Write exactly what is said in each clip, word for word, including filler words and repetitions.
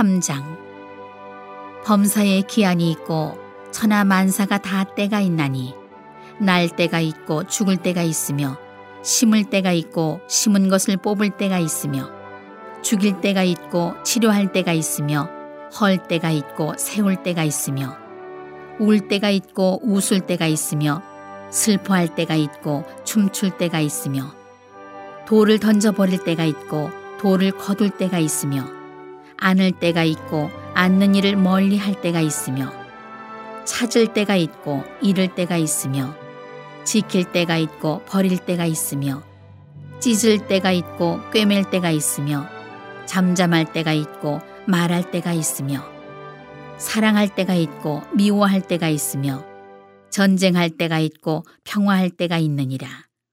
삼 장. 범사에 기한이 있고 천하 만사가 다 때가 있나니 날 때가 있고 죽을 때가 있으며 심을 때가 있고 심은 것을 뽑을 때가 있으며 죽일 때가 있고 치료할 때가 있으며 헐 때가 있고 세울 때가 있으며 울 때가 있고 웃을 때가 있으며 슬퍼할 때가 있고 춤출 때가 있으며 돌을 던져버릴 때가 있고 돌을 거둘 때가 있으며 안을 때가 있고 앉는 일을 멀리 할 때가 있으며 찾을 때가 있고 잃을 때가 있으며 지킬 때가 있고 버릴 때가 있으며 찢을 때가 있고 꿰맬 때가 있으며 잠잠할 때가 있고 말할 때가 있으며 사랑할 때가 있고 미워할 때가 있으며 전쟁할 때가 있고 평화할 때가 있느니라.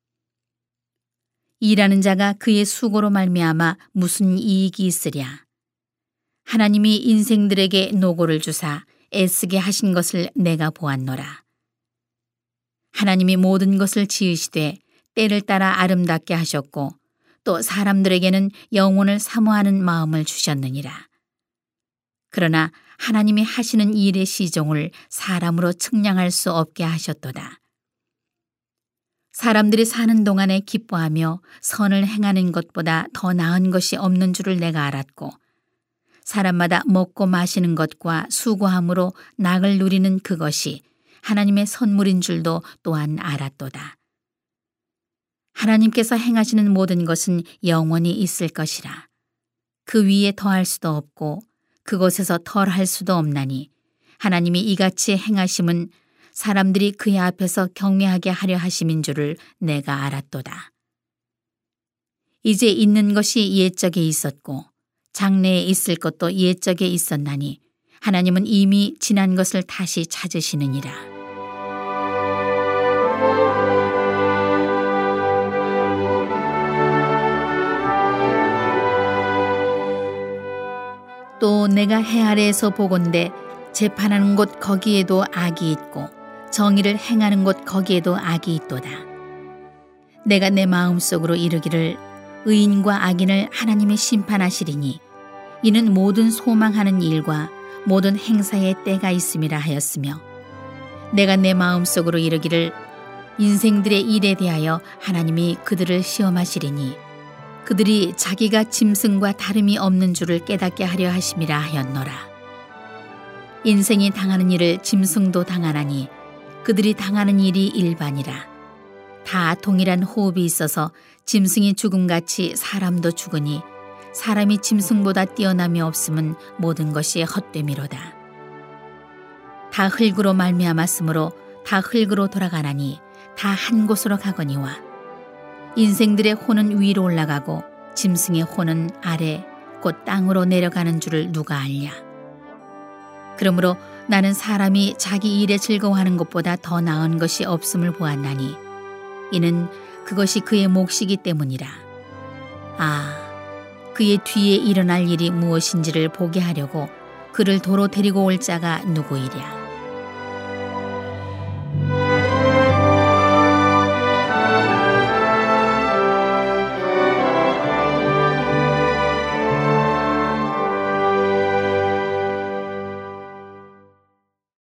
일하는 자가 그의 수고로 말미암아 무슨 이익이 있으랴. 하나님이 인생들에게 노고를 주사 애쓰게 하신 것을 내가 보았노라. 하나님이 모든 것을 지으시되 때를 따라 아름답게 하셨고 또 사람들에게는 영혼을 사모하는 마음을 주셨느니라. 그러나 하나님이 하시는 일의 시종을 사람으로 측량할 수 없게 하셨도다. 사람들이 사는 동안에 기뻐하며 선을 행하는 것보다 더 나은 것이 없는 줄을 내가 알았고 사람마다 먹고 마시는 것과 수고함으로 낙을 누리는 그것이 하나님의 선물인 줄도 또한 알았도다. 하나님께서 행하시는 모든 것은 영원히 있을 것이라. 그 위에 더할 수도 없고 그곳에서 덜할 수도 없나니 하나님이 이같이 행하심은 사람들이 그의 앞에서 경외하게 하려 하심인 줄을 내가 알았도다. 이제 있는 것이 옛적에 있었고 장래에 있을 것도 옛적에 있었나니 하나님은 이미 지난 것을 다시 찾으시느니라. 또 내가 해 아래에서 보건대 재판하는 곳 거기에도 악이 있고 정의를 행하는 곳 거기에도 악이 있도다. 내가 내 마음속으로 이르기를 의인과 악인을 하나님이 심판하시리니 이는 모든 소망하는 일과 모든 행사의 때가 있음이라 하였으며 내가 내 마음속으로 이르기를 인생들의 일에 대하여 하나님이 그들을 시험하시리니 그들이 자기가 짐승과 다름이 없는 줄을 깨닫게 하려 하심이라 하였노라. 인생이 당하는 일을 짐승도 당하나니 그들이 당하는 일이 일반이라. 다 동일한 호흡이 있어서 짐승이 죽음같이 사람도 죽으니 사람이 짐승보다 뛰어남이 없음은 모든 것이 헛됨이로다. 다 흙으로 말미암았으므로 다 흙으로 돌아가나니 다 한 곳으로 가거니와 인생들의 혼은 위로 올라가고 짐승의 혼은 아래 곧 땅으로 내려가는 줄을 누가 알랴. 그러므로 나는 사람이 자기 일에 즐거워하는 것보다 더 나은 것이 없음을 보았나니 이는 그것이 그의 몫이기 때문이라. 아, 그의 뒤에 일어날 일이 무엇인지를 보게 하려고 그를 도로 데리고 올 자가 누구이랴.